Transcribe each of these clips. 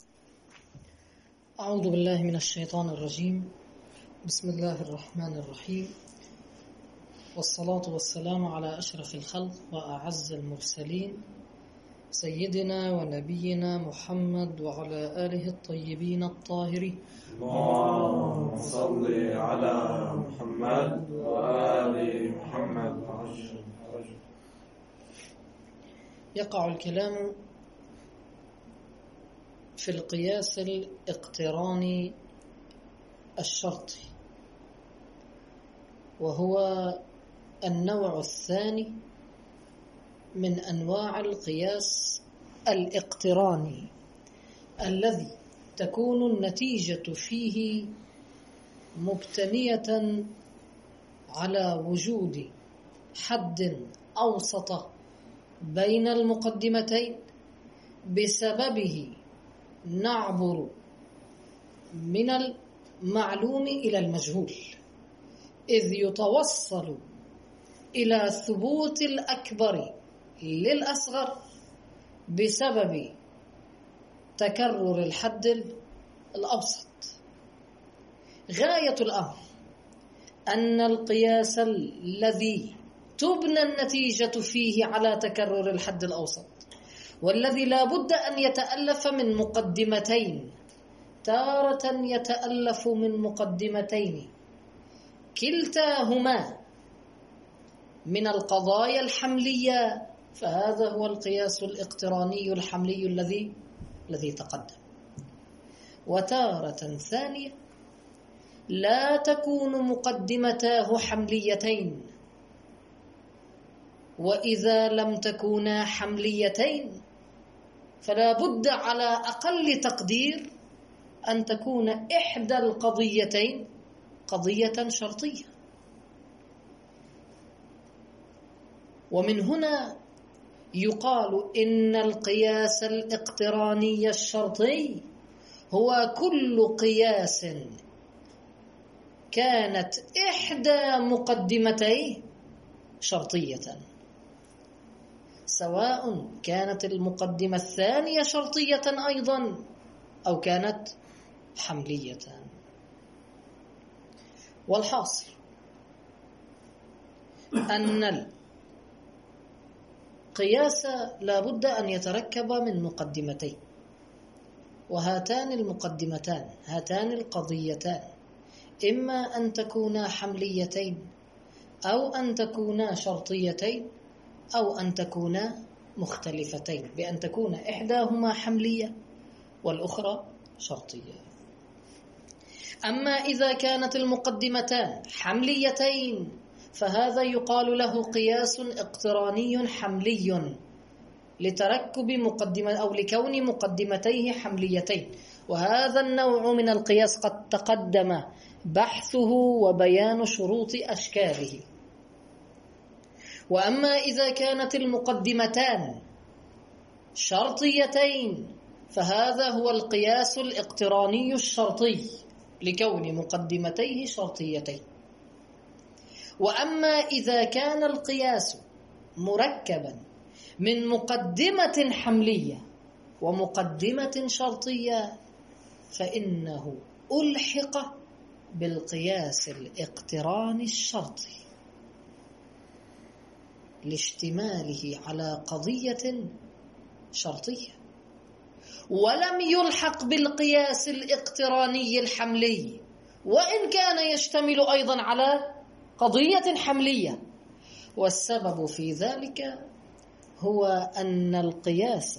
أعوذ بالله من الشيطان الرجيم. بسم الله الرحمن الرحيم، والصلاة والسلام على أشرف الخلق وأعز المرسلين سيدنا ونبينا محمد وعلى آله الطيبين الطاهرين. اللهم صل على محمد وآل محمد. يقع الكلام في القياس الاقتراني الشرطي، وهو النوع الثاني من أنواع القياس الاقتراني الذي تكون النتيجة فيه مبتنية على وجود حد أوسط بين المقدمتين، بسببه نعبر من المعلوم إلى المجهول، إذ يتوصل إلى ثبوت الأكبر للأصغر بسبب تكرر الحد الأوسط. غاية الأمر أن القياس الذي تبنى النتيجة فيه على تكرر الحد الأوسط، والذي لا بد أن يتألف من مقدمتين، تارة يتألف من مقدمتين كلتاهما من القضايا الحملية، فهذا هو القياس الاقتراني الحملي الذي تقدم. وتارة ثانية لا تكون مقدمتاه حمليتين، وإذا لم تكونا حمليتين فلا بد على أقل تقدير أن تكون إحدى القضيتين قضية شرطية. ومن هنا يقال إن القياس الاقتراني الشرطي هو كل قياس كانت إحدى مقدمتيه شرطية، سواء كانت المقدمة الثانية شرطية أيضا أو كانت حملية. والحاصل أن القياس لا بد أن يتركب من مقدمتين، وهاتان المقدمتان هاتان القضيتان إما أن تكونا حمليتين أو أن تكونا شرطيتين أو أن تكونا مختلفتين، بأن تكون إحداهما حملية والأخرى شرطية. أما إذا كانت المقدمتان حمليتين فهذا يقال له قياس اقتراني حملي لتركب مقدمة أو لكون مقدمتيه حمليتين، وهذا النوع من القياس قد تقدم بحثه وبيان شروط أشكاله. وأما إذا كانت المقدمتان شرطيتين فهذا هو القياس الاقتراني الشرطي لكون مقدمتيه شرطيتين. وأما إذا كان القياس مركبا من مقدمة حملية ومقدمة شرطية فإنه ألحق بالقياس الاقتراني الشرطي لاشتماله على قضية شرطية، ولم يلحق بالقياس الاقتراني الحملي وإن كان يشتمل أيضا على قضية حملية. والسبب في ذلك هو أن القياس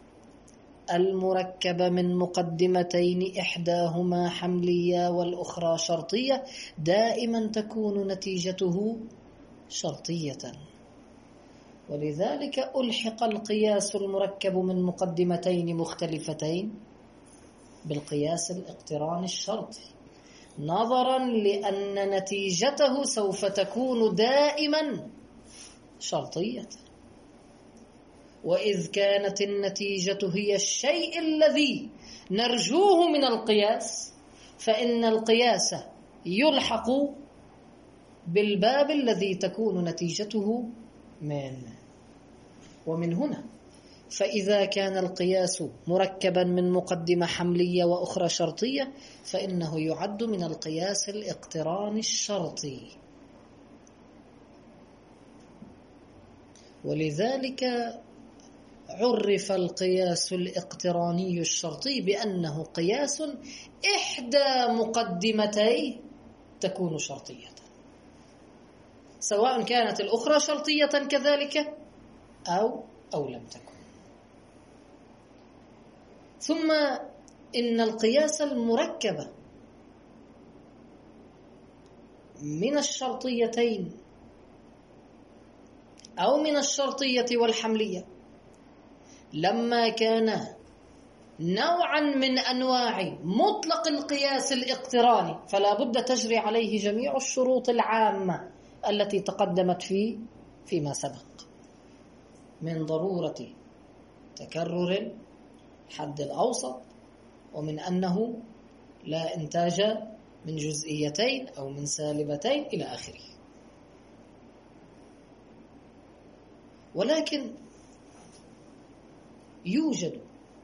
المركب من مقدمتين إحداهما حملية والأخرى شرطية دائما تكون نتيجته شرطية، ولذلك ألحق القياس المركب من مقدمتين مختلفتين بالقياس الاقتراني الشرطي، نظرا لأن نتيجته سوف تكون دائما شرطية. وإذ كانت النتيجة هي الشيء الذي نرجوه من القياس فإن القياس يلحق بالباب الذي تكون نتيجته منه. ومن هنا فإذا كان القياس مركبا من مقدمة حملية وأخرى شرطية فإنه يعد من القياس الاقتراني الشرطي. ولذلك عرف القياس الاقتراني الشرطي بأنه قياس إحدى مقدمتيه تكون شرطية، سواء كانت الأخرى شرطية كذلك أو لم تكن. ثم إن القياس المركب من الشرطيتين أو من الشرطية والحملية لما كان نوعا من أنواع مطلق القياس الاقتراني فلا بد تجري عليه جميع الشروط العامة التي تقدمت فيما سبق من ضرورة تكرر الحد الأوسط، ومن أنه لا إنتاج من جزئيتين أو من سالبتين إلى آخره. ولكن يوجد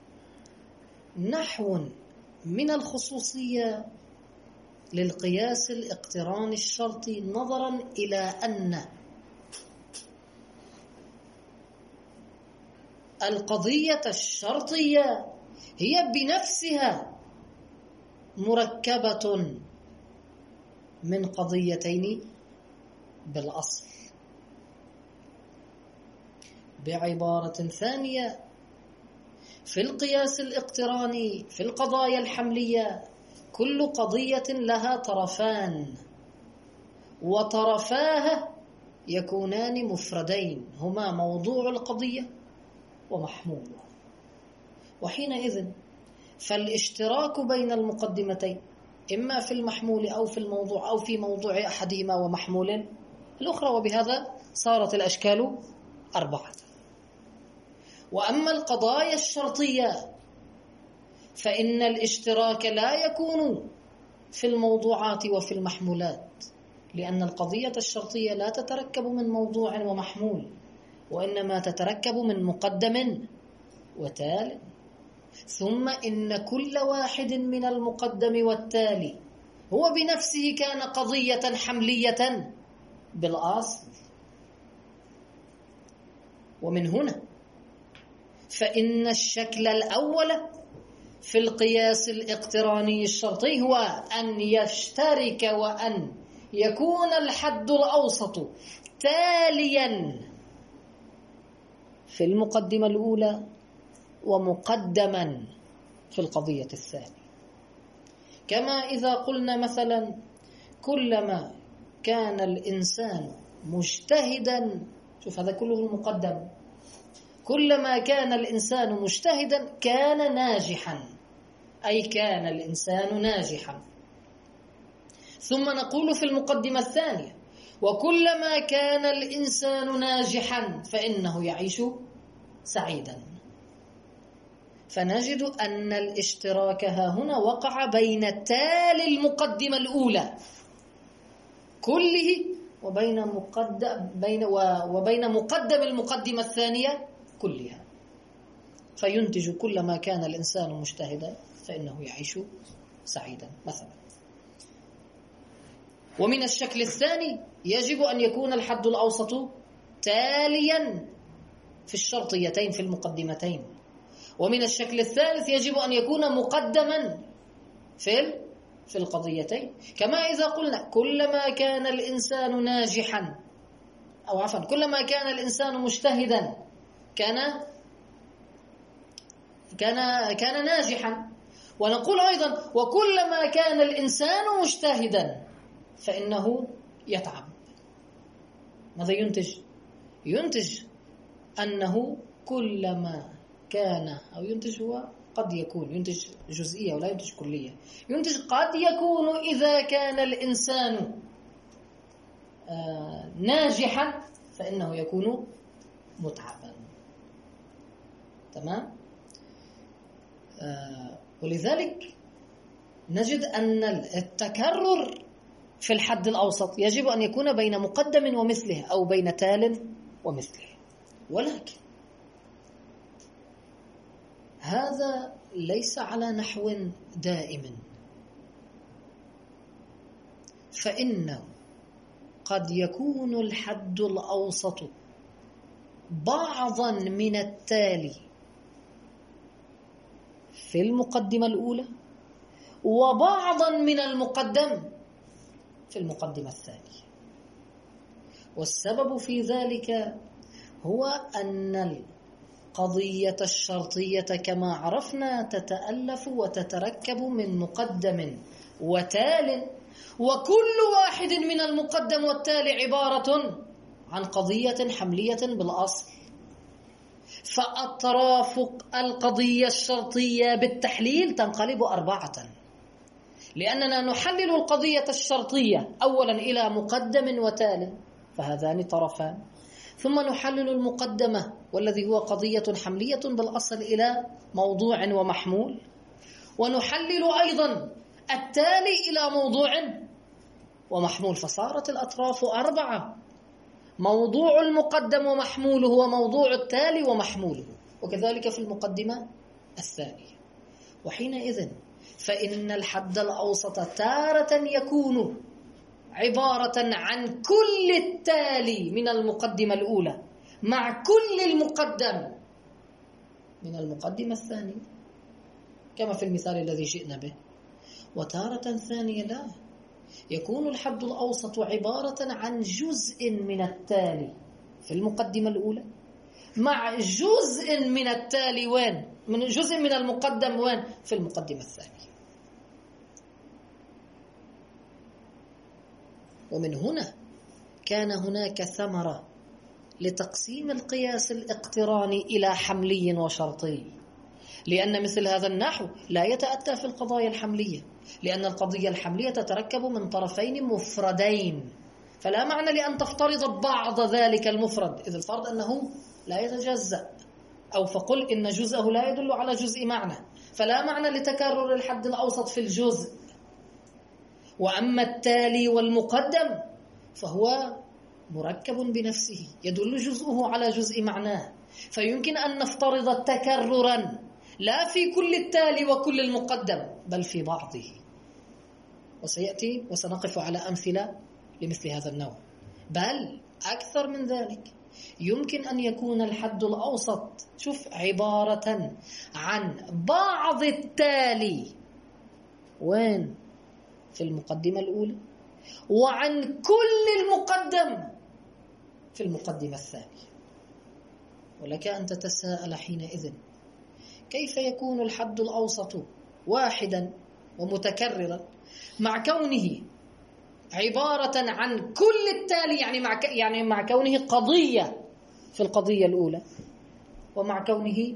نحو من الخصوصية للقياس الاقتراني الشرطي نظرا إلى أن القضية الشرطية هي بنفسها مركبة من قضيتين بالأصل. بعبارة ثانية، في القياس الاقتراني في القضايا الحملية كل قضية لها طرفان، وطرفاها يكونان مفردين هما موضوع القضية ومحمولها، وحينئذ فالاشتراك بين المقدمتين إما في المحمول أو في الموضوع أو في موضوع أحدهما ومحمول الأخرى، وبهذا صارت الأشكال 4. وأما القضايا الشرطية فإن الاشتراك لا يكون في الموضوعات وفي المحمولات، لأن القضية الشرطية لا تتركب من موضوع ومحمول، وإنما تتركب من مقدم وتالي. ثم إن كل واحد من المقدم والتالي هو بنفسه كان قضية حملية بالأصل. ومن هنا فإن الشكل الأول في القياس الاقتراني الشرطي هو أن يشترك وأن يكون الحد الأوسط تاليا في المقدمة الأولى ومقدما في القضية الثانية. كما إذا قلنا مثلا كلما كان الإنسان مجتهدا، شوف هذا كله المقدم، كلما كان الإنسان مجتهدا كان ناجحا، أي كان الإنسان ناجحا. ثم نقول في المقدمة الثانية وكلما كان الإنسان ناجحا فإنه يعيش سعيدا. فنجد أن الاشتراك ها هنا وقع بين تالي المقدمة الأولى كله وبين مقدم المقدمة الثانية كلها، فينتج كلما كان الإنسان مجتهدا فإنه يعيش سعيدا مثلا. ومن الشكل الثاني يجب أن يكون الحد الأوسط تاليا في الشرطيتين في المقدمتين. ومن الشكل الثالث يجب أن يكون مقدما في القضيتين. كما إذا قلنا كلما كان الإنسان ناجحا، أو عفوا كلما كان الإنسان مجتهدا كان ناجحا. ونقول أيضا وكلما كان الإنسان مجتهدا فإنه يتعب. ماذا ينتج؟ ينتج أنه كلما كان، أو ينتج هو قد يكون ينتج جزئية ولا ينتج كلية، ينتج قد يكون إذا كان الإنسان ناجحا فإنه يكون متعبا. تمام؟ ولذلك نجد أن التكرر في الحد الأوسط يجب أن يكون بين مقدم ومثله أو بين تال ومثله. ولكن هذا ليس على نحو دائم، فإنه قد يكون الحد الأوسط بعضا من التالي في المقدمة الأولى، وبعضا من المقدم في المقدمة الثانية. والسبب في ذلك هو أن القضية الشرطية كما عرفنا تتألف وتتركب من مقدم وتال، وكل واحد من المقدم والتالي عبارة عن قضية حملية بالأصل. فأطراف القضية الشرطية بالتحليل تنقلب 4، لأننا نحلل القضية الشرطية أولا إلى مقدم وتال، فهذان طرفان، ثم نحلل المقدمة والذي هو قضية حملية بالأصل إلى موضوع ومحمول، ونحلل أيضا التالي إلى موضوع ومحمول، فصارت الأطراف 4: موضوع المقدم ومحموله، وموضوع التالي ومحموله، وكذلك في المقدمة الثانية. وحينئذ فإن الحد الأوسط تارة يكون عبارة عن كل التالي من المقدمة الأولى مع كل المقدم من المقدمة الثانية كما في المثال الذي جئنا به، وتارة ثانية لا، يكون الحد الأوسط عبارة عن جزء من التالي في المقدمة الأولى مع جزء من التالي وين؟ من جزء من المقدم وين؟ في المقدمة الثانية. ومن هنا كان هناك ثمرة لتقسيم القياس الاقتراني إلى حملي وشرطي، لأن مثل هذا النحو لا يتأتى في القضايا الحملية، لأن القضية الحملية تتركب من طرفين مفردين، فلا معنى لأن تفترض بعض ذلك المفرد، إذ الفرض أنه لا يتجزأ، أو فقل إن جزءه لا يدل على جزء معنى، فلا معنى لتكرر الحد الأوسط في الجزء. وأما التالي والمقدم فهو مركب بنفسه يدل جزءه على جزء معناه، فيمكن أن نفترض تكررا لا في كل التالي وكل المقدم بل في بعضه، وسيأتي وسنقف على أمثلة لمثل هذا النوع. بل أكثر من ذلك، يمكن أن يكون الحد الأوسط شوف عبارة عن بعض التالي وين؟ في المقدمة الأولى، وعن كل المقدم في المقدمة الثانية. ولك أن تتساءل حينئذ كيف يكون الحد الأوسط واحدا ومتكررا مع كونه عبارة عن كل التالي، يعني مع كونه قضية في القضية الأولى، ومع كونه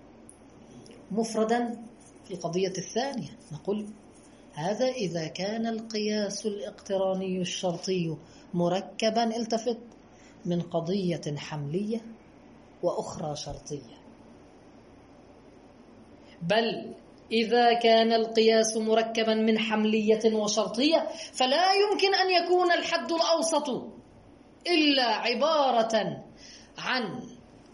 مفردا في القضية الثانية؟ نقول هذا إذا كان القياس الاقتراني الشرطي مركبا، التفت، من قضية حملية وأخرى شرطية. بل إذا كان القياس مركبا من حملية وشرطية فلا يمكن أن يكون الحد الأوسط إلا عبارة عن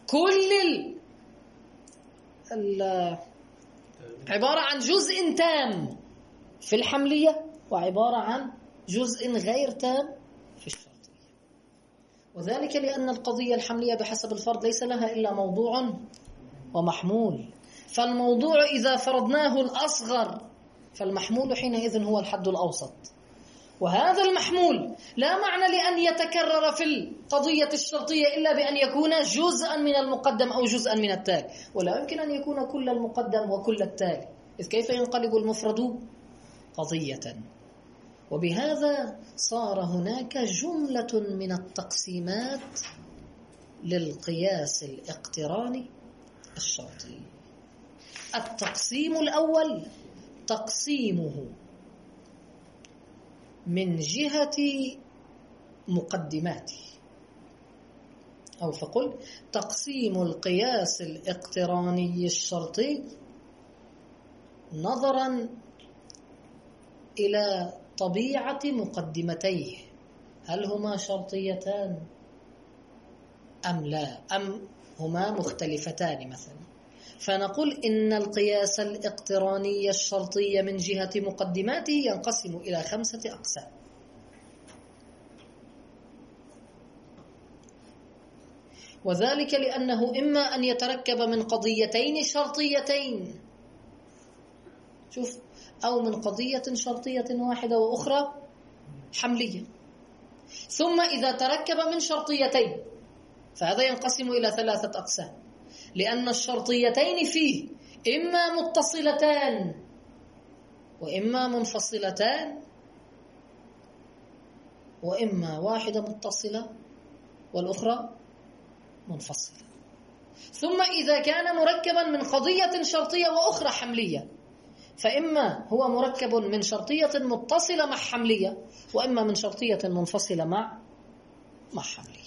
عبارة عن جزء تام في الحملية وعبارة عن جزء غير تام في الشرطية. وذلك لأن القضية الحملية بحسب الفرض ليس لها إلا موضوع ومحمول، فالموضوع إذا فرضناه الأصغر فالمحمول حينئذ هو الحد الأوسط، وهذا المحمول لا معنى لأن يتكرر في القضية الشرطية إلا بأن يكون جزءا من المقدم أو جزءا من التالي، ولا يمكن أن يكون كل المقدم وكل التالي، إذ كيف ينقلب المفرد قضية؟ وبهذا صار هناك جملة من التقسيمات للقياس الاقتراني الشرطي. التقسيم الأول تقسيمه من جهة مقدماته، أو فقل تقسيم القياس الاقتراني الشرطي نظرا إلى طبيعة مقدمتيه، هل هما شرطيتان أم لا، أم هما مختلفتان مثلا. فنقول إن القياس الاقتراني الشرطي من جهة مقدماته ينقسم إلى 5 أقسام. وذلك لأنه إما أن يتركب من قضيتين شرطيتين، شوف، أو من قضية شرطية واحدة وأخرى حملية. ثم إذا تركب من شرطيتين فهذا ينقسم إلى 3 أقسام، لأن الشرطيتين فيه إما متصلتان وإما منفصلتان، وإما واحدة متصلة والأخرى منفصلة. ثم إذا كان مركبا من قضية شرطية وأخرى حملية، فإما هو مركب من شرطية متصلة مع حملية، وإما من شرطية منفصلة مع حملية.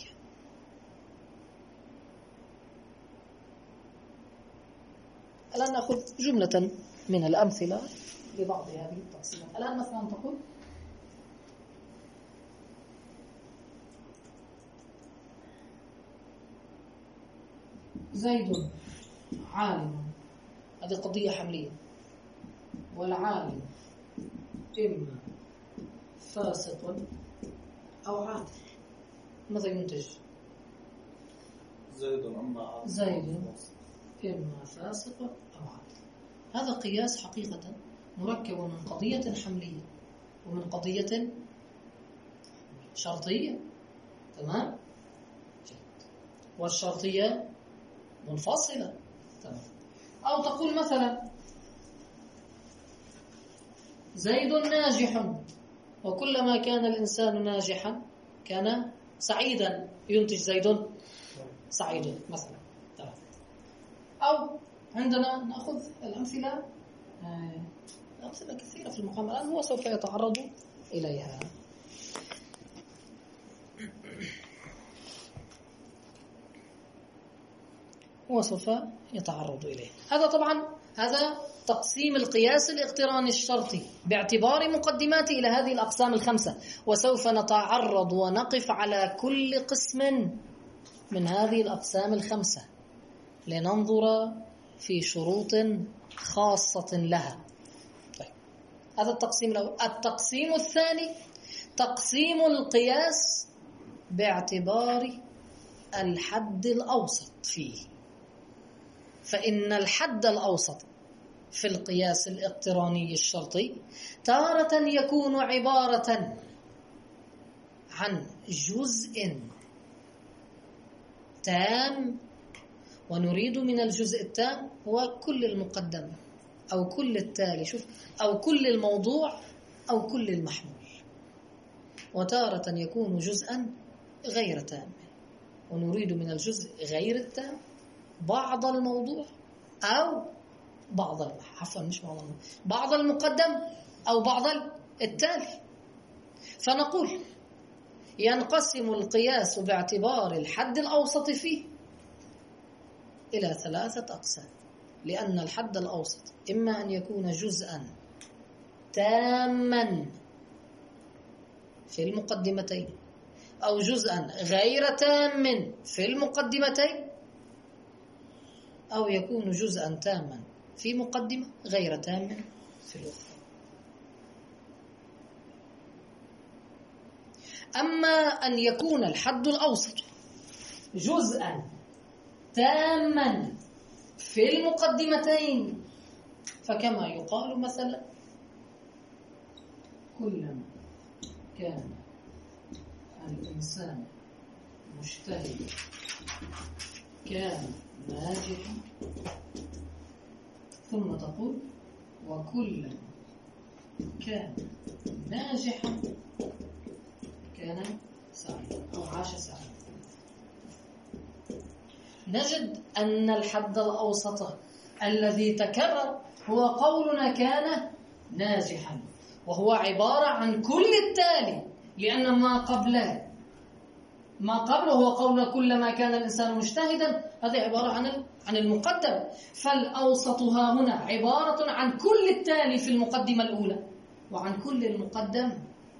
الآن نأخذ جملة من الأمثلة لبعض هذه التقسيمات. الآن مثلا تقول زيد عالم، هذه قضية حملية، والعالم إما فاسق أو عادل. ماذا ينتج؟ زيد إما فاسق أو عادل. هذا قياس حقيقة مركب من قضية حملية ومن قضية شرطية، تمام؟ والشرطية منفصلة، تمام. أو تقول مثلا زيد ناجح، وكلما كان الإنسان ناجحا كان سعيدا، ينتج زيد سعيد مثلا، تمام. أو عندنا نأخذ الأمثلة كثيرة في المقام، الآن هو سوف يتعرض إليها. هو سوف يتعرض إليه. هذا طبعا هذا تقسيم القياس الاقتراني الشرطي باعتبار مقدماته إلى هذه الأقسام 5، وسوف نتعرض ونقف على كل قسم من هذه الأقسام 5 لننظر في شروط خاصة لها. طيب. هذا التقسيم الأول. التقسيم الثاني تقسيم القياس باعتبار الحد الأوسط فيه. فإن الحد الأوسط في القياس الاقتراني الشرطي تارة يكون عبارة عن جزء تام، ونريد من الجزء التام هو كل المقدم أو كل التالي، شوف، أو كل الموضوع أو كل المحمول. وتارة يكون جزءا غير تام، ونريد من الجزء غير التام بعض الموضوع أو بعض المقدم أو بعض التالي. فنقول ينقسم القياس باعتبار الحد الأوسط فيه إلى 3 أقسام، لأن الحد الأوسط إما أن يكون جزءا تاما في المقدمتين، أو جزءا غير تام في المقدمتين، أو يكون جزءا تاما في مقدمة غير تام في الأخرى. أما أن يكون الحد الأوسط جزءا تاما في المقدمتين، فكما يقال مثلا كلما كان الإنسان مجتهدا كان ناجحا، ثم تقول وكلما كان ناجحا كان سعيدا أو عاش سعيدا. نجد أن الحد الأوسط الذي تكرر هو قولنا كان ناجحا، وهو عبارة عن كل التالي، لأن ما قبله هو قول كلما كان الإنسان مجتهدا، هذه عبارة عن المقدم. فالأوسط ها هنا عبارة عن كل التالي في المقدمة الأولى وعن كل المقدم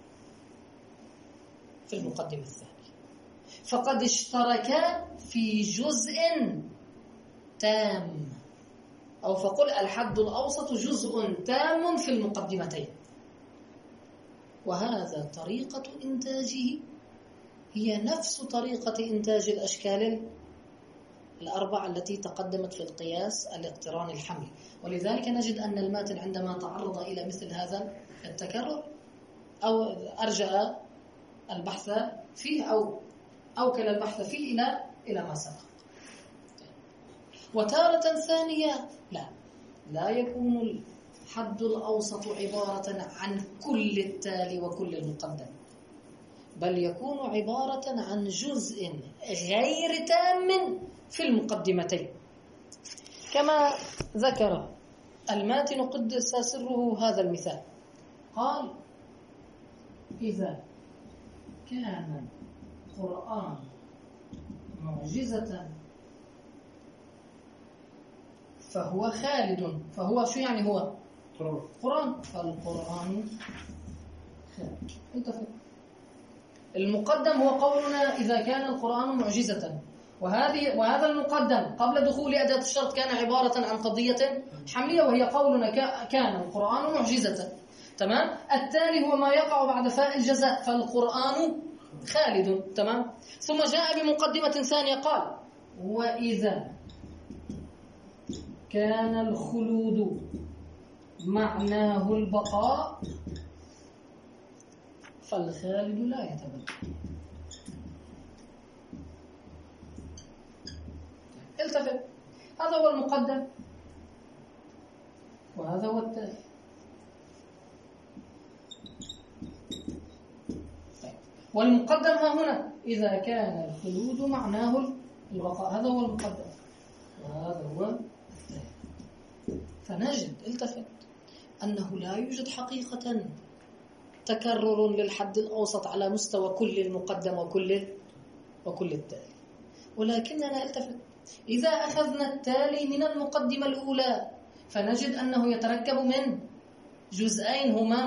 في المقدمة الثانية، فقد اشتركا في جزء تام أو فقل الحد الأوسط جزء تام في المقدمتين. وهذا طريقة إنتاجه هي نفس طريقة إنتاج الأشكال الأربع التي تقدمت في القياس الاقتراني الحملي. ولذلك نجد أن الماتن عندما تعرض إلى مثل هذا التكرر أو أرجع البحث فيه أو أوكل البحث فيه إلى ما سبق. وتارة ثانية لا يكون الحد الأوسط عبارة عن كل التالي وكل المقدم، بل يكون عبارة عن جزء غير تام في المقدمتين، كما ذكر الماتن قدس سره هذا المثال. قال: إذا كان القرآن معجزة فهو خالد. فهو شو يعني؟ هو قرآن. فالقرآن خالد. انتفق. المقدم هو قولنا إذا كان القرآن معجزة، وهذا المقدم قبل دخول أداة الشرط كان عبارة عن قضية حملية، وهي قولنا كان القرآن معجزة. تمام. التالي هو ما يقع بعد فاء الجزاء، فالقرآن خالد. تمام. ثم جاء بمقدمة ثانية قال: وإذا كان الخلود معناه البقاء فالخالد لا يتبدل. التفت. هذا هو المقدم وهذا هو التالي. والمقدم ها هنا إذا كان الخلود معناه البقاء، هذا هو المقدم وهذا هو التالي. فنجد التفت أنه لا يوجد حقيقة تكرر للحد الأوسط على مستوى كل المقدم وكل التالي، ولكننا التفت إذا أخذنا التالي من المقدمة الأولى فنجد أنه يتركب من جزئين هما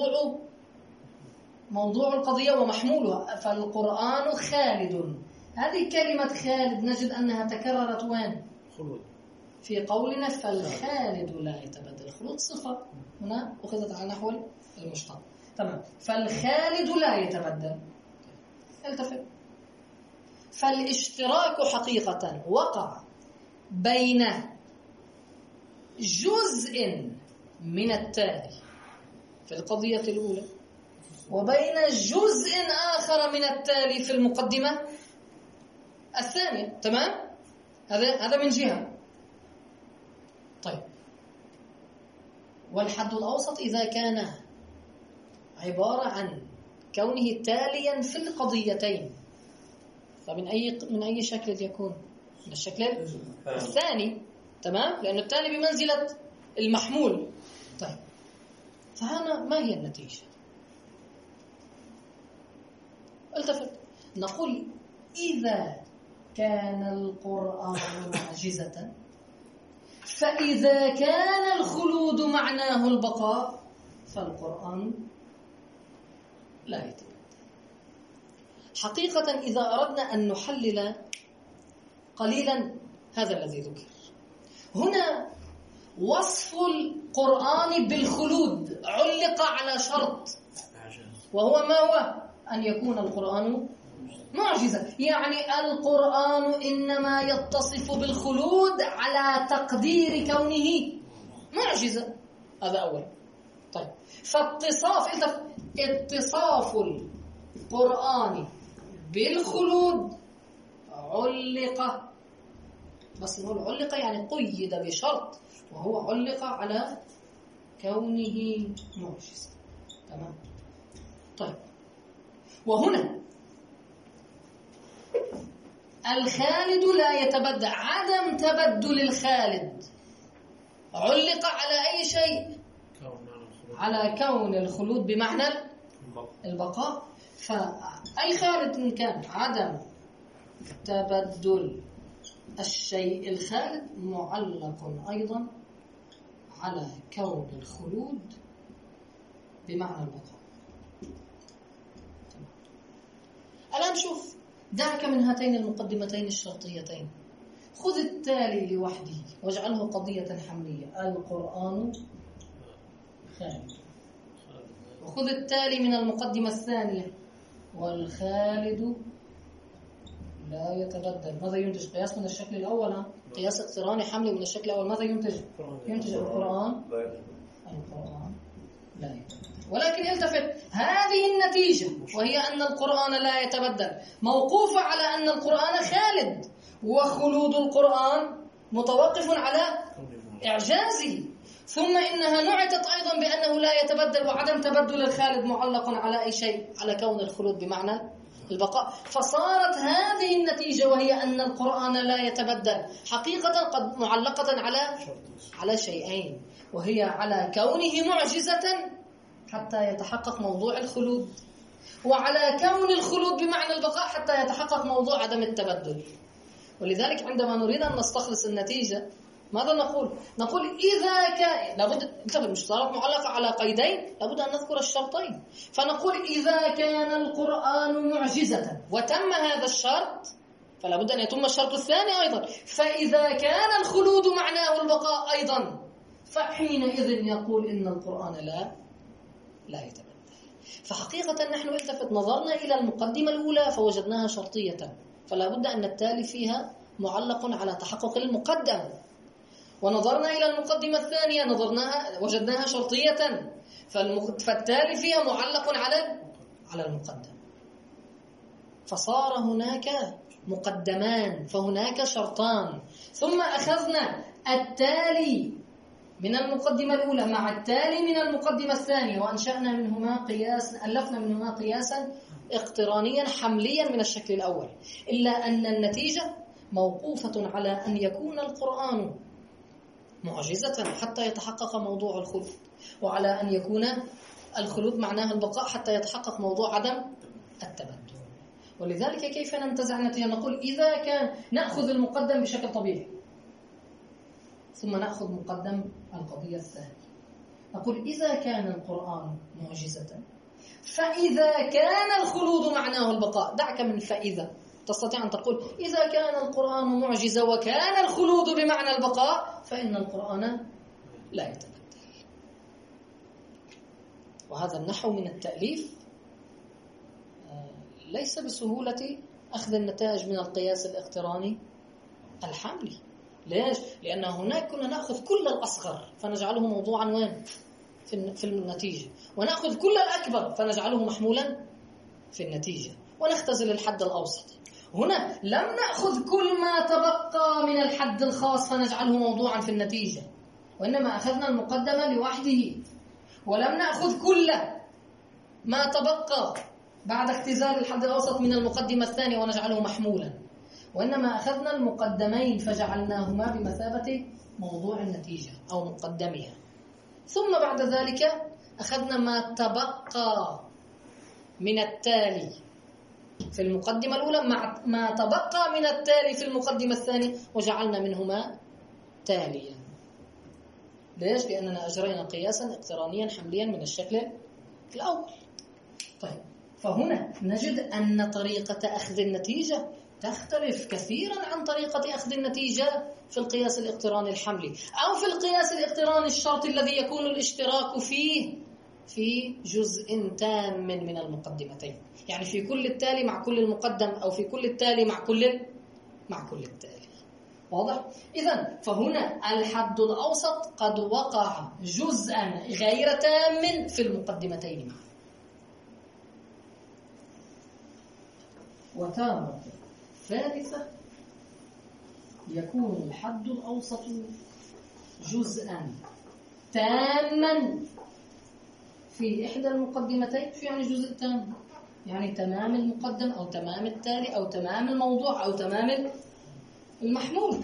موضوع القضية ومحمولها. فالقرآن خالد، هذه كلمة خالد نجد أنها تكررت وين؟ خلود. في قولنا فالخالد لا يتبدل. خلود صفة هنا أخذت على نحو المشتق. تمام. فالخالد لا يتبدل. التفت. فالاشتراك حقيقة وقع بين جزء من التالي في القضية الأولى وبين جزء آخر من التالي في المقدمة الثانية. تمام. هذا من جهة. طيب، والحد الأوسط إذا كان عبارة عن كونه تاليا في القضيتين فمن أي شكل يكون؟ من الشكل الثاني. تمام. لأن التالي بمنزلة المحمول. طيب، فهنا ما هي النتيجة؟ التفت. نقول إذا كان القرآن معجزة فإذا كان الخلود معناه البقاء فالقرآن لا يتبدل. حقيقة إذا أردنا أن نحلل قليلا هذا الذي ذكر هنا، وصف القرآن بالخلود علق على شرط، وهو ما هو؟ أن يكون القرآن معجزة. يعني القرآن إنما يتصف بالخلود على تقدير كونه معجزة. هذا أول. طيب، اتصاف القرآن بالخلود علق، بس نقول علق يعني قيد بشرط، وهو علق على كونه معجزة. تمام. طيب، وهنا الخالد لا يتبدل. عدم تبدل الخالد علق على أي شيء؟ على كون الخلود بمعنى البقاء. فأي خالد كان عدم تبدل الشيء الخالد معلق أيضا على كون الخلود بمعنى البقاء. الآن شوف، دعك من هاتين المقدمتين الشرطيتين، خذ التالي لوحده واجعله قضية حملية. القرآن خالد. وخذ التالي من المقدمة الثانية والخالد لا يتبدل. ماذا ينتج؟ قياس من الشكل الأول، قياس اقتراني حملي من الشكل الأول. ماذا ينتج؟ ينتج القرآن لا يتبدل. ولكن التفت، هذه النتيجة وهي أن القرآن لا يتبدل موقوفة على أن القرآن خالد، وخلود القرآن متوقف على إعجازه. ثم إنها نعتت أيضا بأنه لا يتبدل، وعدم تبدل الخالد معلق على أي شيء؟ على كون الخلود بمعنى البقاء. فصارت هذه النتيجة وهي أن القرآن لا يتبدل حقيقة قد معلقة على شيئين، وهي على كونه معجزة حتى يتحقق موضوع الخلود، وعلى كون الخلود بمعنى البقاء حتى يتحقق موضوع عدم التبدل. ولذلك عندما نريد أن نستخلص النتيجة ماذا نقول؟ نقول إذا كان لابد، مش صارت معلقة على قيدين، لابد أن نذكر الشرطين. فنقول إذا كان القرآن معجزة وتم هذا الشرط فلا بد أن يتم الشرط الثاني أيضا. فإذا كان الخلود معناه البقاء أيضا فحينئذ يقول إن القرآن لا يتبدل. فحقيقة نحن التفت نظرنا إلى المقدمة الأولى فوجدناها شرطية، فلا بد أن التالي فيها معلق على تحقق المقدم. ونظرنا إلى المقدمة الثانية وجدناها شرطية، فالتالي فيها معلق على المقدم. فصار هناك مقدمان، فهناك شرطان. ثم أخذنا التالي من المقدمة الأولى مع التالي من المقدمة الثانية، وأنشأنا منهما ألفنا منهما قياسا اقترانيا حمليا من الشكل الأول. إلا أن النتيجة موقوفة على أن يكون القرآن معجزة حتى يتحقق موضوع الخلود، وعلى أن يكون الخلود معناه البقاء حتى يتحقق موضوع عدم التبدل. ولذلك كيف ننتزع النتيجة؟ نقول إذا كان نأخذ المقدم بشكل طبيعي ثم نأخذ مقدم القضية الثانية. نقول إذا كان القرآن معجزة فإذا كان الخلود معناه البقاء. دعك من فإذا، تستطيع أن تقول إذا كان القرآن معجزة وكان الخلود بمعنى البقاء فإن القرآن لا يتبدل. وهذا النحو من التأليف ليس بسهولة أخذ النتائج من القياس الاقتراني الحملي. ليش؟ لأن هناك كنا نأخذ كل الأصغر فنجعله موضوعا وين؟ في النتيجة، ونأخذ كل الأكبر فنجعله محمولا في النتيجة، ونختزل الحد الأوسط. هنا لم نأخذ كل ما تبقى من الحد الخاص فنجعله موضوعا في النتيجة، وإنما أخذنا المقدمة لوحده، ولم نأخذ كل ما تبقى بعد اختزال الحد الأوسط من المقدمة الثانية ونجعله محمولا، وإنما أخذنا المقدمين فجعلناهما بمثابة موضوع النتيجة أو مقدمها. ثم بعد ذلك أخذنا ما تبقى من التالي في المقدمة الأولى مع ما تبقى من التالي في المقدمة الثانية وجعلنا منهما تاليا. ليش؟ لأننا أجرينا قياسا اقترانيا حمليا من الشكل الأول. طيب، فهنا نجد أن طريقة أخذ النتيجة تختلف كثيرا عن طريقة أخذ النتيجة في القياس الاقتراني الحملي أو في القياس الاقتراني الشرطي الذي يكون الاشتراك فيه في جزء تام من المقدمتين، يعني في كل التالي مع كل المقدم أو في كل التالي مع كل التالي. واضح؟ إذن فهنا الحد الأوسط قد وقع جزءا غير تام في المقدمتين معا. وتارة ثالثة يكون الحد الأوسط جزءا تاما في إحدى المقدمتين. شو يعني جزء تام؟ يعني تمام المقدم أو تمام التالي أو تمام الموضوع أو تمام المحمول،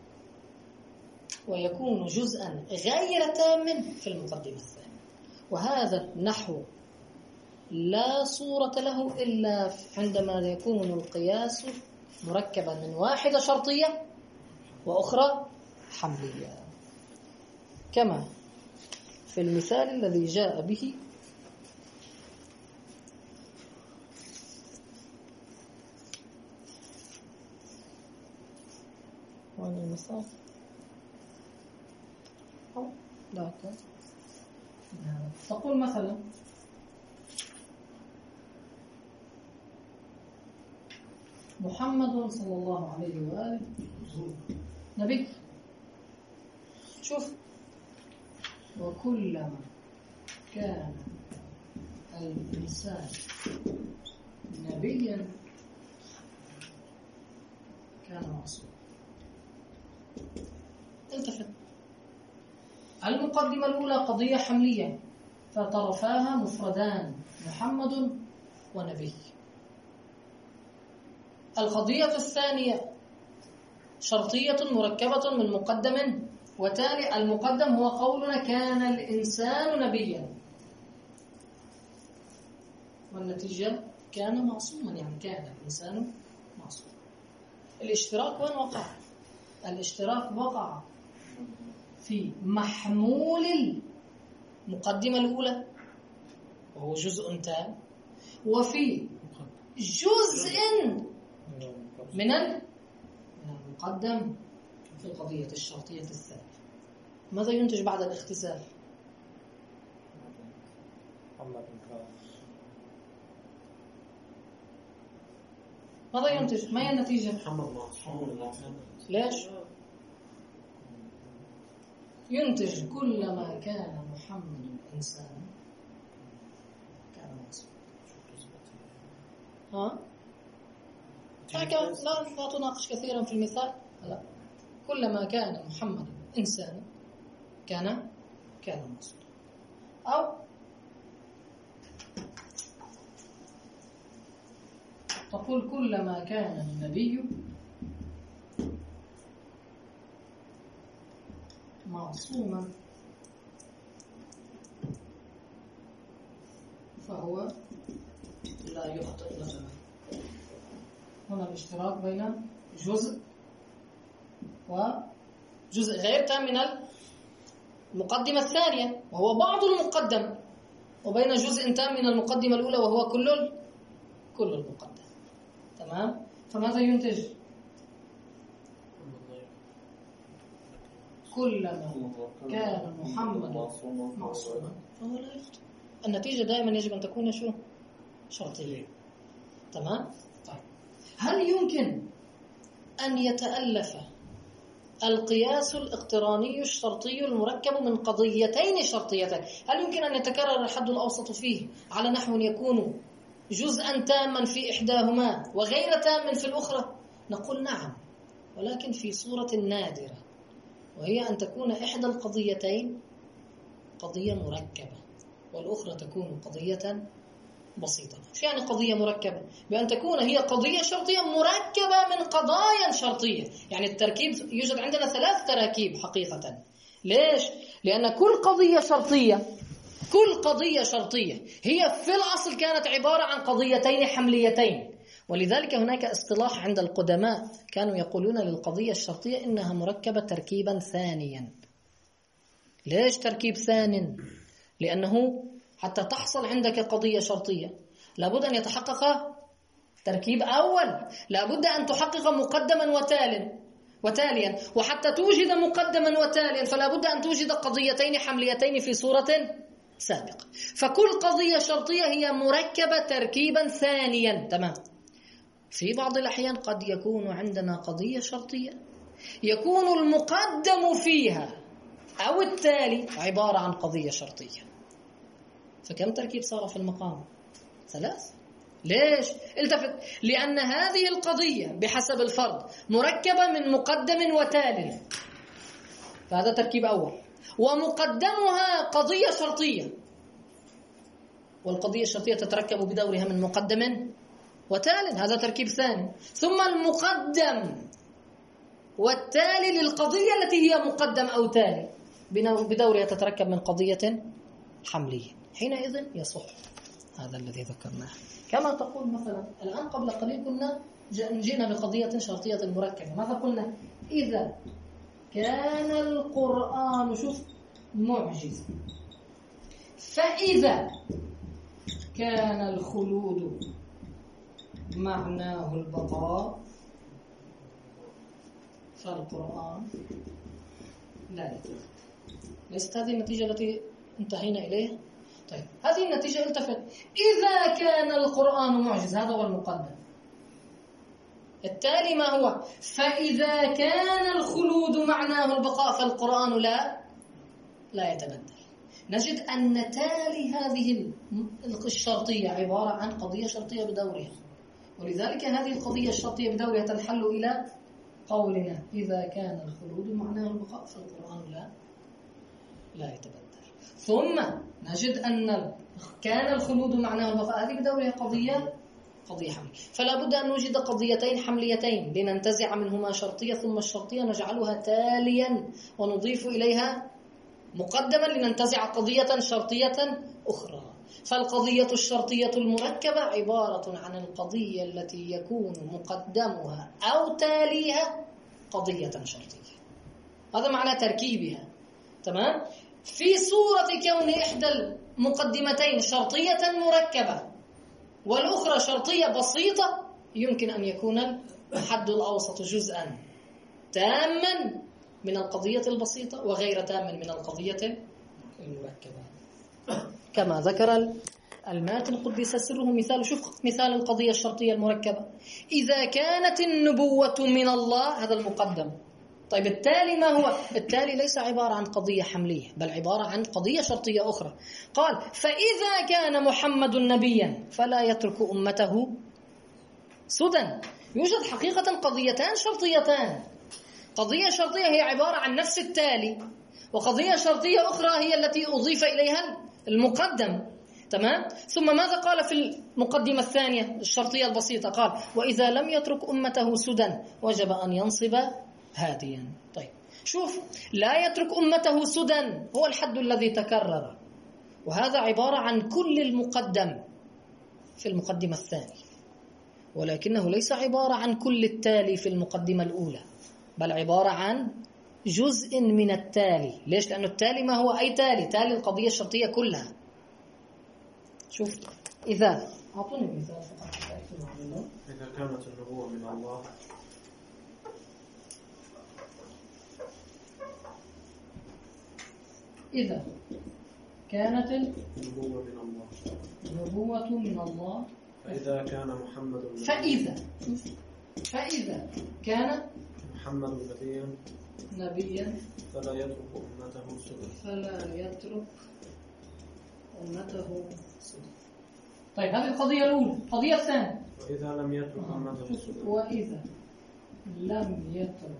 ويكون جزءا غير تام في المقدمة الثانية. وهذا النحو لا صورة له إلا عندما يكون القياس مركبا من واحدة شرطية وأخرى حملية، كما في المثال الذي جاء به المثال لا تقول مثلا محمد صلى الله عليه وآله نبي. شوف، وكلما كان الإنسان نبيا كان معصوما. التفت، المقدمة الأولى قضية حملية فطرفاها مفردان محمد ونبي. القضية الثانية شرطية مركبة من مقدم وتالي. المقدم هو قولنا كان الإنسان نبيا، والنتيجة كان معصوما، يعني كان الإنسان معصوما. الاشتراك وين وقع؟ الاشتراك وقع في محمول المقدمة الأولى وهو جزء تام، وفي جزء من المقدم في القضية الشرطية الثانية. ماذا ينتج بعد الاختزال؟ ماذا ينتج؟ ما هي النتيجة؟ ليش؟ ينتج كلما كان محمد إنسانا كان معصوما. لا تناقش كثيرا في المثال. لا، كلما كان محمد إنسانا كان معصوما. أو تقول كلما كان النبي معصوما فهو لا يخطئ مثلا. هنا الاشتراك بين جزء وجزء غير تام من المقدمة الثانية وهو بعض المقدم، وبين جزء تام من المقدمة الأولى وهو كل المقدم. تمام؟ فماذا ينتج؟ كلما كان محمد معصوما فهو لا يخطئ. النتيجة دائما يجب أن تكون شرطية. تمام؟ طيب، هل يمكن أن يتألف القياس الاقتراني الشرطي المركب من قضيتين شرطيتين؟ هل يمكن أن يتكرر الحد الأوسط فيه على نحو يكون جزءا تاما في إحداهما وغير تام في الأخرى؟ نقول نعم، ولكن في صورة نادرة، وهي أن تكون إحدى القضيتين قضية مركبة والأخرى تكون قضية بسيطة. شو يعني قضية مركبة؟ بأن تكون هي قضية شرطية مركبة من قضايا شرطية. يعني التركيب يوجد عندنا 3 تراكيب حقيقة. ليش؟ لأن كل قضية شرطية هي في الأصل كانت عبارة عن قضيتين حمليتين، ولذلك هناك اصطلاح عند القدماء كانوا يقولون للقضية الشرطية إنها مركبة تركيبا ثانيا. ليش تركيب ثان؟ لأنه حتى تحصل عندك قضية شرطية لابد أن يتحقق تركيب أول، لابد أن تحقق مقدما وتاليا، وحتى توجد مقدما وتاليا فلا بد أن توجد قضيتين حمليتين في صورة سابقة. فكل قضية شرطية هي مركبة تركيبا ثانيا. تمام. في بعض الأحيان قد يكون عندنا قضية شرطية يكون المقدم فيها أو التالي عبارة عن قضية شرطية. فكم تركيب صار في المقام؟ 3. ليش؟ التفت، لأن هذه القضية بحسب الفرض مركبة من مقدم وتالي، فهذا تركيب أول، ومقدمها قضية شرطية، والقضية الشرطية تتركب بدورها من مقدم وتالي، هذا تركيب ثاني. ثم المقدم والتالي للقضية التي هي مقدم أو تالي بدورها تتركب من قضية حملية. حينئذ يصح هذا الذي ذكرناه. كما تقول مثلا الآن قبل قليل كنا جئنا بقضية شرطية مركبة. ماذا قلنا؟ إذا كان القرآن معجز، فإذا كان الخلود معناه البقاء فالقرآن لا يتبدل. ليست هذه النتيجة التي انتهينا إليها؟ طيب هذه النتيجة التفت. إذا كان القرآن معجز، هذا هو المقدم. التالي ما هو؟ فإذا كان الخلود معناه البقاء فالقرآن لا يتبدل. نجد أن تالي هذه الشرطية عبارة عن قضية شرطية بدورها، ولذلك هذه القضية الشرطية بدورها تنحل إلى قولنا إذا كان الخلود معناه البقاء فالقرآن لا يتبدل. ثم نجد أن كان الخلود معناه البقاء، هذه بدورها قضية حملية. فلا بد أن نوجد قضيتين حمليتين لننتزع منهما شرطية، ثم الشرطية نجعلها تاليا ونضيف إليها مقدما لننتزع قضية شرطية أخرى. فالقضية الشرطية المركبة عبارة عن القضية التي يكون مقدمها أو تاليها قضية شرطية. هذا معنى تركيبها. تمام؟ في صورة كون إحدى المقدمتين شرطية مركبة والأخرى شرطية بسيطة، يمكن أن يكون الحد الأوسط جزءا تاما من القضية البسيطة وغير تام من القضية المركبة، كما ذكر الماتن قدس سره. شوف مثال القضية الشرطية المركبة: إذا كانت النبوة من الله، هذا المقدم. طيب التالي ما هو؟ التالي ليس عبارة عن قضية حملية، بل عبارة عن قضية شرطية أخرى. قال: فإذا كان محمد نبيا فلا يترك أمته سدى. يوجد حقيقة قضيتان شرطيتان. قضية شرطية هي عبارة عن نفس التالي، وقضية شرطية أخرى هي التي أضيف إليها المقدم. تمام؟ ثم ماذا قال في المقدمة الثانية الشرطية البسيطة؟ قال: وإذا لم يترك أمته سدى وجب أن ينصب هاديا. طيب شوف، لا يترك أمته سدى هو الحد الذي تكرر، وهذا عبارة عن كل المقدم في المقدمة الثانية، ولكنه ليس عبارة عن كل التالي في المقدمة الأولى، بل عبارة عن جزء من التالي. ليش؟ لأن التالي ما هو أي تالي القضية الشرطية كلها. شوف، إذا أعطوني مثال فقط. إذا كانت النبوة من الله، إذا كانت النبوة من الله فإذا كان محمد فإذا كان محمد نبيا فلا يترك أمته سدى. طيب هذه القضية الأولى. القضية الثانية: وإذا لم يترك أمته سدى. وإذا لم يترك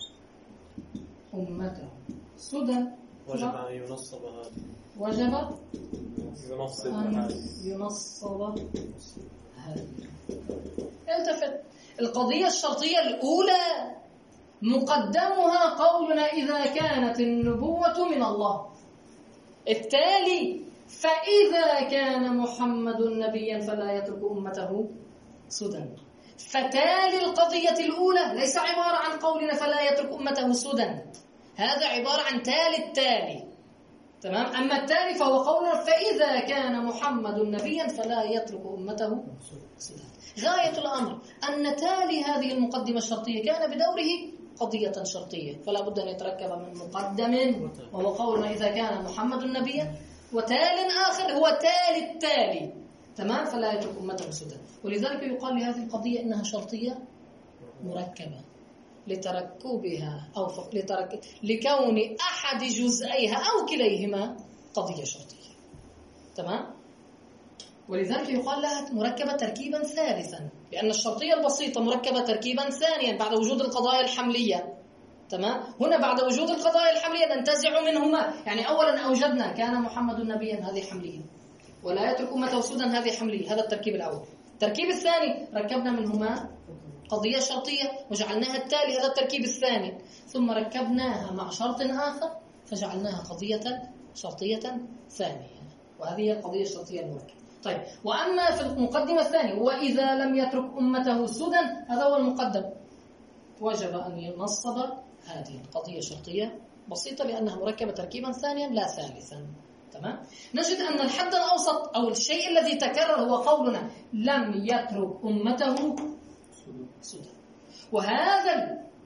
أمته سدى وجب أن ينصب هذا. وجب أن ينصب هذا. التفت. القضية الشرطية الأولى مقدمها قولنا إذا كانت النبوة من الله. التالي: فإذا كان محمد نبيا فلا يترك أمته سدى. فتالي القضية الأولى ليس عبارة عن قولنا فلا يترك أمته سدى، هذا عبارة عن تالي التالي. تمام؟ أما التالي فهو قولنا فإذا كان محمد نبيا فلا يترك أمته سدى. غاية الأمر أن تالي هذه المقدمة الشرطية كان بدوره قضية شرطية، فلا بد أن يتركب من مقدم وهو قولنا إذا كان محمد نبيا، وتال آخر هو تالي التالي. تمام؟ فلا يترك أمته سدى. ولذلك يقال لهذه القضية إنها شرطية مركبة لتركبها أو لكون أحد جزئيها أو كليهما قضية شرطية. تمام؟ ولذلك يقال لها مركبة تركيبا ثالثا، لأن الشرطية البسيطة مركبة تركيبا ثانيا بعد وجود القضايا الحملية. تمام؟ هنا بعد وجود القضايا الحملية ننتزع منهما، يعني أولا أوجدنا كان محمد نبيا، هذه حملية، ولا يترك أمته سدى، هذه حملية. هذا التركيب الأول. التركيب الثاني ركبنا منهما قضية شرطية وجعلناها التالي، هذا التركيب الثاني. ثم ركبناها مع شرط آخر فجعلناها قضية شرطية ثانية، وهذه هي القضية الشرطية المركبة. طيب، وأما في المقدمة الثانية وإذا لم يترك أمته سدى، هذا هو المقدم، وجب أن ينصب هذه القضية الشرطية بسيطة لأنها مركبة تركيبا ثانيا لا ثالثا. تمام؟ نجد أن الحد الأوسط أو الشيء الذي تكرر هو قولنا لم يترك أمته سدى. وهذا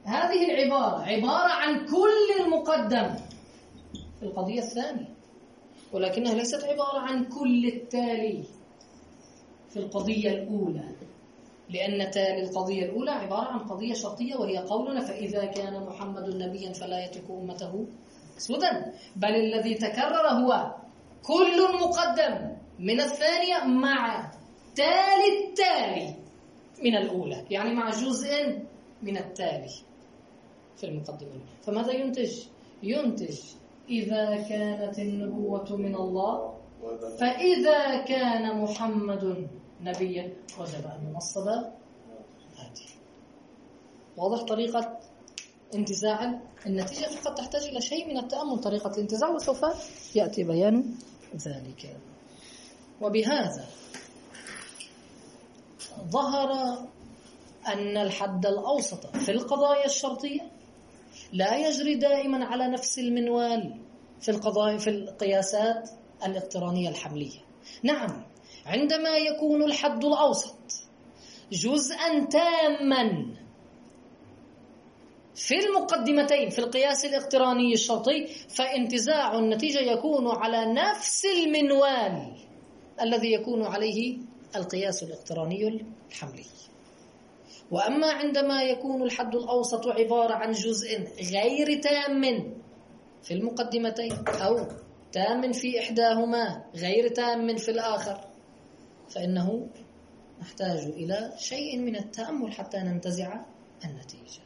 هذه العبارة عبارة عن كل المقدم في القضية الثانية، ولكنها ليست عبارة عن كل التالي في القضية الأولى، لأن تالي القضية الأولى عبارة عن قضية شرطية وهي قولنا فإذا كان محمد نبيا فلا يترك أمته سدى، بل الذي تكرر هو كل مقدم من الثانية مع تالي التالي من الأولى، يعني مع جزء من التالي في المقدمة. فماذا ينتج؟ ينتج إذا كانت النبوة من الله فإذا كان محمد نبيا وجب أن ينصب هذه. واضح طريقة انتزاع النتيجة؟ فقد تحتاج إلى شيء من التأمل طريقة الانتزاع، وسوف يأتي بيان ذلك. وبهذا ظهر أن الحد الأوسط في القضايا الشرطية لا يجري دائما على نفس المنوال في القياسات الاقترانية الحملية. نعم، عندما يكون الحد الأوسط جزءا تاما في المقدمتين في القياس الاقتراني الشرطي، فانتزاع النتيجة يكون على نفس المنوال الذي يكون عليه القياس الاقتراني الحملي. وأما عندما يكون الحد الأوسط عبارة عن جزء غير تام في المقدمتين أو تام في إحداهما غير تام في الآخر، فإنه نحتاج إلى شيء من التأمل حتى ننتزع النتيجة.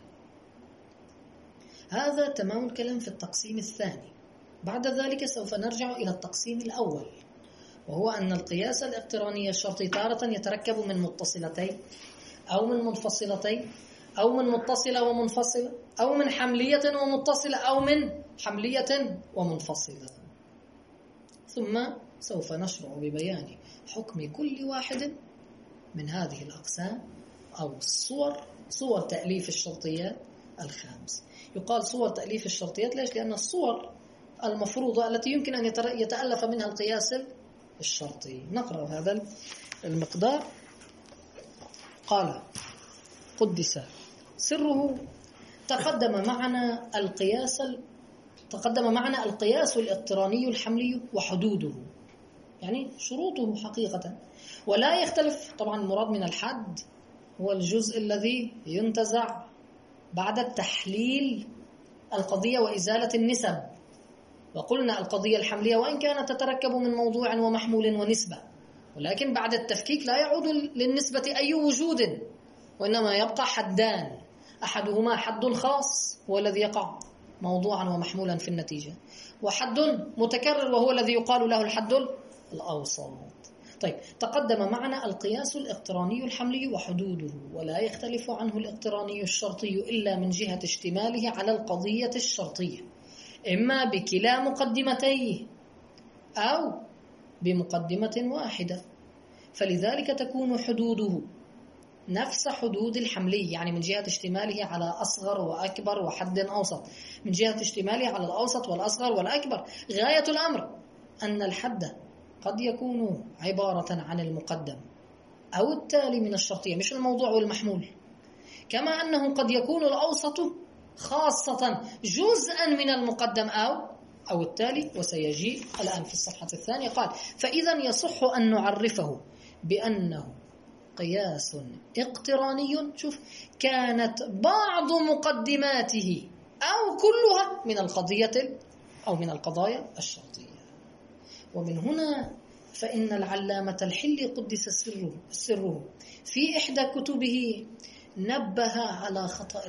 هذا تمام الكلام في التقسيم الثاني. بعد ذلك سوف نرجع إلى التقسيم الأول، وهو أن القياس الاقتراني الشرطي تارة يتركب من متصلتين أو من منفصلتين أو من متصلة ومنفصلة أو من حملية ومتصلة أو من حملية ومنفصلة. ثم سوف نشرع ببيان حكم كل واحد من هذه الأقسام أو صور تأليف الشرطيات الخامس. يقال صور تأليف الشرطيات ليش؟ لأن الصور المفروضة التي يمكن أن يتألف منها القياس الشرطي. نقرأ هذا المقدار. قال قدس سره تقدم معنا القياس الاقتراني الحملي وحدوده، يعني شروطه حقيقة، ولا يختلف. طبعا المراد من الحد هو الجزء الذي ينتزع بعد التحليل القضية وإزالة النسب. وقلنا القضية الحملية وإن كانت تتركب من موضوع ومحمول ونسبة، ولكن بعد التفكيك لا يعود للنسبة أي وجود، وإنما يبقى حدان، أحدهما حد خاص هو الذي يقع موضوعا ومحمولا في النتيجة، وحد متكرر وهو الذي يقال له الحد الأوسط. طيب، تقدم معنا القياس الاقتراني الحملي وحدوده، ولا يختلف عنه الاقتراني الشرطي إلا من جهة اشتماله على القضية الشرطية، إما بكلا مقدمتيه أو بمقدمة واحدة، فلذلك تكون حدوده نفس حدود الحملي، يعني من جهة اشتماله على أصغر وأكبر وحد أوسط، من جهة اشتماله على الأوسط والأصغر والأكبر. غاية الأمر أن الحد قد يكون عبارة عن المقدم أو التالي من الشرطية، مش الموضوع والمحمول، كما أنه قد يكون الأوسط خاصة جزءا من المقدم أو التالي. وسيجي الآن في الصفحة الثانية. قال فإذا يصح أن نعرفه بأنه قياس اقتراني، شوف، كانت بعض مقدماته أو كلها من القضية أو من القضايا الشرطية. ومن هنا فإن العلامة الحلي قدس سره في إحدى كتبه نبه على خطأ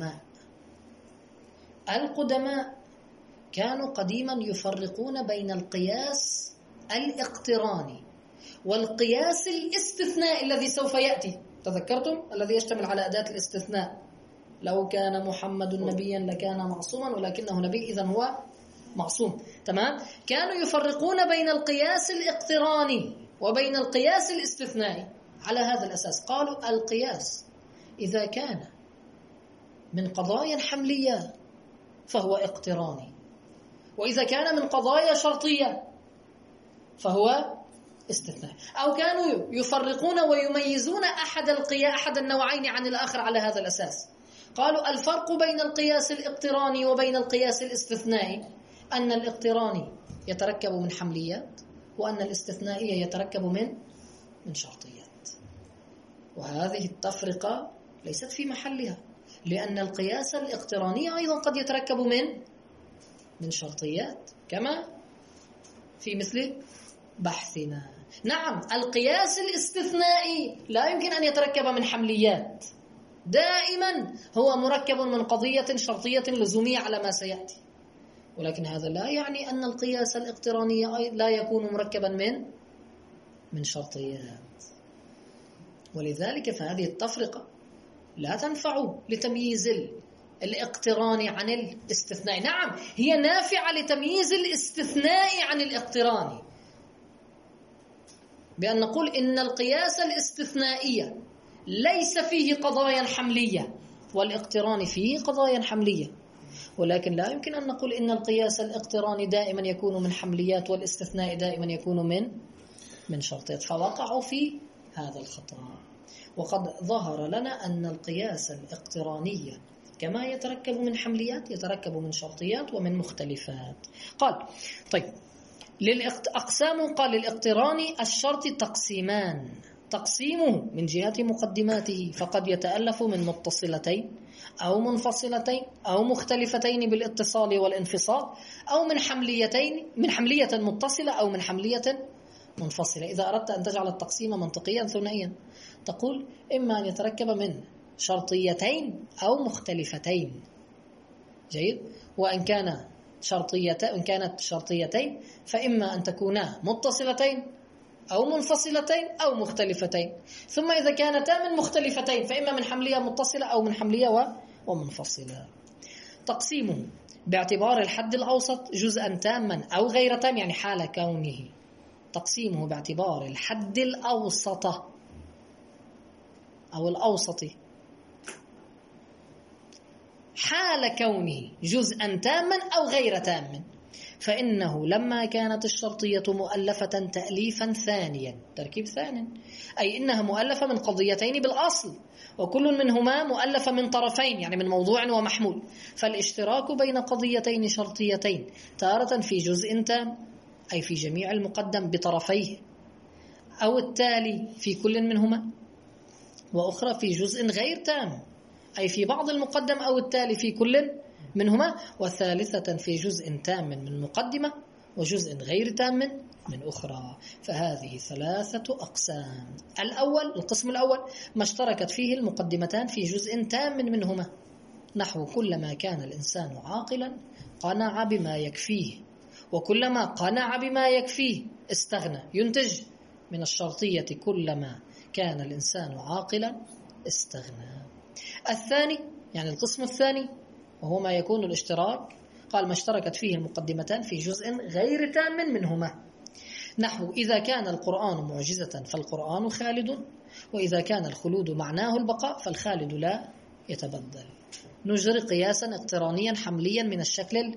القدماء كانوا قديما يفرقون بين القياس الاقتراني والقياس الاستثناء الذي سوف يأتي. تذكرتم الذي يشتمل على أداة الاستثناء، لو كان محمد نبيا لكان معصوما ولكنه نبي إذن هو معصوم. تمام؟ كانوا يفرقون بين القياس الاقتراني وبين القياس الاستثنائي على هذا الأساس. قالوا القياس إذا كان من قضايا حملية فهو اقتراني، وإذا كان من قضايا شرطية فهو استثناء. أو كانوا يفرقون ويميزون أحد النوعين عن الآخر على هذا الأساس. قالوا الفرق بين القياس الاقتراني وبين القياس الاستثنائي أن الاقتراني يتركب من حمليات، وأن الاستثنائي يتركب من شرطيات. وهذه التفرقة ليست في محلها، لأن القياس الاقتراني أيضا قد يتركب من شرطيات كما في مثل بحثنا. نعم، القياس الاستثنائي لا يمكن أن يتركب من حمليات، دائما هو مركب من قضية شرطية لزومية على ما سيأتي، ولكن هذا لا يعني أن القياس الاقتراني لا يكون مركبا من شرطيات. ولذلك فهذه التفرقة لا تنفع لتمييز الاقتراني عن الاستثناء. نعم، هي نافعة لتمييز الاستثناء عن الاقتراني، بأن نقول إن القياس الاستثنائي ليس فيه قضايا حملية والاقتران فيه قضايا حملية، ولكن لا يمكن أن نقول إن القياس الاقتراني دائما يكون من حمليات والاستثناء دائما يكون من شرطيات، فوقعوا في هذا الخطأ. وقد ظهر لنا أن القياس الاقتراني كما يتركب من حمليات يتركب من شرطيات ومن مختلفات. قال طيب أقسام، قال للاقتران الشرط تقسيمان، تقسيمه من جهة مقدماته فقد يتألف من متصلتين أو منفصلتين أو مختلفتين بالاتصال والانفصال، أو من حملية متصلة أو من حملية منفصلة. إذا أردت أن تجعل التقسيم منطقيا ثنائيا تقول إما أن يتركب من شرطيتين أو مختلفتين. جيد. وإن كانت شرطيتين فإما أن تكونا متصلتين أو منفصلتين أو مختلفتين. ثم إذا كانتا من مختلفتين فإما من حملية متصلة أو من حملية ومنفصلة. تقسيمه باعتبار الحد الأوسط جزءا تاما أو غير تام، يعني حال كونه. تقسيمه باعتبار الحد الأوسط أو الأوسط حال كونه جزءا تاما أو غير تام، فإنه لما كانت الشرطية مؤلفة تأليفا ثانيا، تركيب ثاني، أي إنها مؤلفة من قضيتين بالأصل، وكل منهما مؤلفة من طرفين، يعني من موضوع ومحمول، فالاشتراك بين قضيتين شرطيتين تارة في جزء تام أي في جميع المقدم بطرفيه، أو التالي في كل منهما، وأخرى في جزء غير تام أي في بعض المقدم أو التالي في كل منهما، وثالثة في جزء تام من مقدمة وجزء غير تام من أخرى. فهذه ثلاثة أقسام. القسم الأول ما اشتركت فيه المقدمتان في جزء تام منهما، نحو كلما كان الإنسان عاقلا قنع بما يكفيه، وكلما قنع بما يكفيه استغنى، ينتج من الشرطية كلما كان الإنسان عاقلا استغنى. الثاني يعني القسم الثاني وهو ما يكون الاشتراك، قال ما اشتركت فيه المقدمتان في جزء غير تام منهما، نحو إذا كان القرآن معجزة فالقرآن خالد، وإذا كان الخلود معناه البقاء فالخالد لا يتبدل. نجري قياسا اقترانيا حمليا من الشكل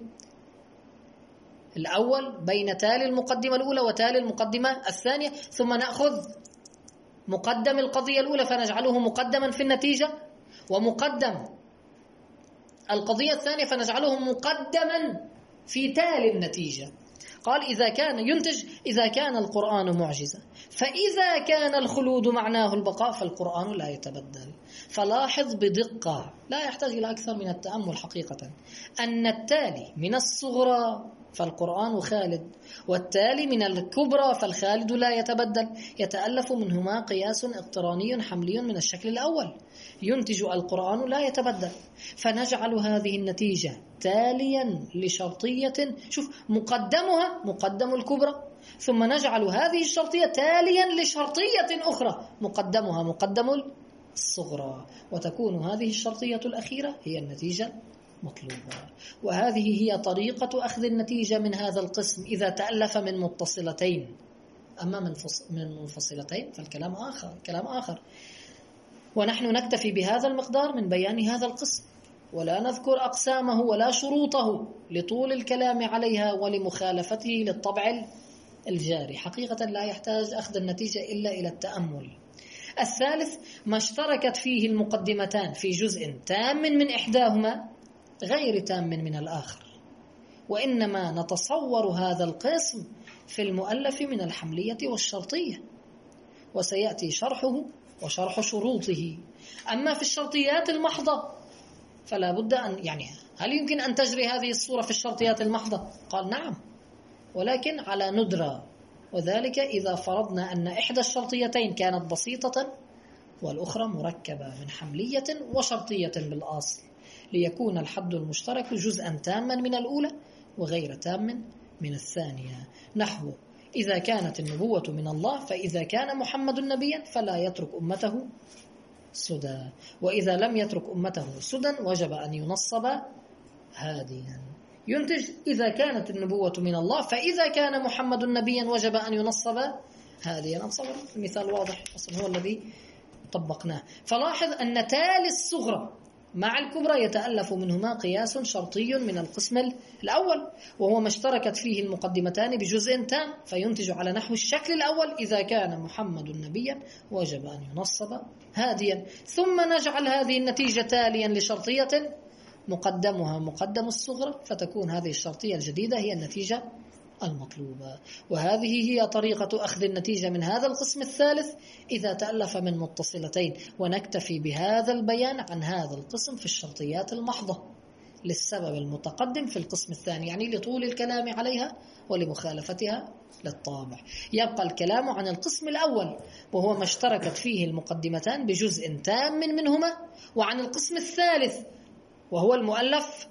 الأول بين تالي المقدمة الأولى وتالي المقدمة الثانية، ثم نأخذ مقدم القضية الأولى فنجعله مقدما في النتيجة، ومقدم القضية الثانية فنجعله مقدما في تالي النتيجة. قال إذا كان القرآن معجزة، فإذا كان الخلود معناه البقاء فالقرآن لا يتبدل. فلاحظ بدقة، لا يحتاج إلى أكثر من التأمل حقيقة، أن التالي من الصغرى فالقرآن خالد، والتالي من الكبرى فالخالد لا يتبدل، يتألف منهما قياس اقتراني حملي من الشكل الأول ينتج القرآن لا يتبدل، فنجعل هذه النتيجة تاليا لشرطية، شوف مقدمها مقدم الكبرى، ثم نجعل هذه الشرطية تاليا لشرطية أخرى مقدمها مقدم الصغرى، وتكون هذه الشرطية الأخيرة هي النتيجة مطلوبة. وهذه هي طريقة أخذ النتيجة من هذا القسم إذا تألف من متصلتين. أما من منفصلتين فالكلام كلام آخر، ونحن نكتفي بهذا المقدار من بيان هذا القسم، ولا نذكر أقسامه ولا شروطه لطول الكلام عليها ولمخالفته للطبع الجاري. حقيقة لا يحتاج أخذ النتيجة إلا إلى التأمل. الثالث ما اشتركت فيه المقدمتان في جزء تام من إحداهما غير تام من الآخر، وإنما نتصور هذا القسم في المؤلف من الحملية والشرطية، وسيأتي شرحه وشرح شروطه. أما في الشرطيات المحضة فلا بد أن هل يمكن أن تجري هذه الصورة في الشرطيات المحضة؟ قال نعم، ولكن على ندرة، وذلك إذا فرضنا أن إحدى الشرطيتين كانت بسيطة والأخرى مركبة من حملية وشرطية بالأصل، ليكون الحد المشترك جزءا تاما من الأولى وغير تام من الثانية. نحو إذا كانت النبوة من الله فإذا كان محمد نبيا فلا يترك أمته سدى، وإذا لم يترك أمته سدى وجب أن ينصب هاديا. ينتج إذا كانت النبوة من الله فإذا كان محمد نبيا وجب أن ينصب هاديا. أتصور المثال واضح أصلا هو الذي طبقناه. فلاحظ أن تالي الصغرى مع الكبرى يتألف منهما قياس شرطي من القسم الأول، وهو ما اشتركت فيه المقدمتان بجزء تام، فينتج على نحو الشكل الأول إذا كان محمد نبيا وجب أن ينصب هاديا. ثم نجعل هذه النتيجة تاليا لشرطية مقدمها مقدم الصغرى، فتكون هذه الشرطية الجديدة هي النتيجة المطلوبة. وهذه هي طريقة أخذ النتيجة من هذا القسم الثالث إذا تألف من متصلتين، ونكتفي بهذا البيان عن هذا القسم في الشرطيات المحضة للسبب المتقدم في القسم الثاني، لطول الكلام عليها ولمخالفتها للطابع. يبقى الكلام عن القسم الأول وهو ما اشتركت فيه المقدمتان بجزء تام منهما، وعن القسم الثالث وهو المؤلف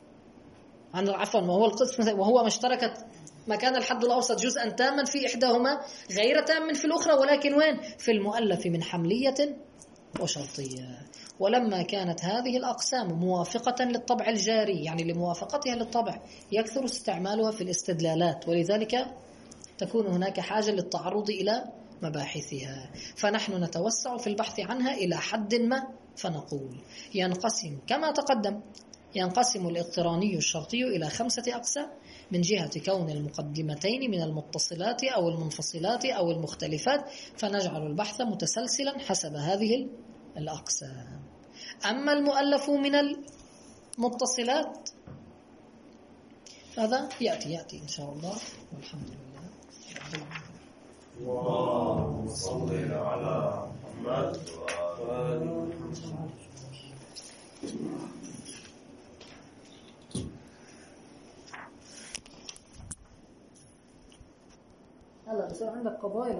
وهو القسم وهو ما اشتركت ما كان الحد الأوسط جزءا تاما في إحداهما غير تام في الأخرى، ولكن وين؟ في المؤلف من حملية وشرطية. ولما كانت هذه الأقسام موافقة للطبع الجاري، لموافقتها للطبع، يكثر استعمالها في الاستدلالات، ولذلك تكون هناك حاجة للتعرض إلى مباحثها. فنحن نتوسع في البحث عنها إلى حد ما، فنقول ينقسم كما تقدم، ينقسم الاقتراني الشرطي إلى 5 أقسام من جهة كون المقدمتين من المتصلات أو المنفصلات أو المختلفات، فنجعل البحث متسلسلا حسب هذه الأقسام. أما المؤلف من المتصلات هذا يأتي إن شاء الله، والحمد لله. اللهم صل على محمد وآل هلا بصير عندك قضايا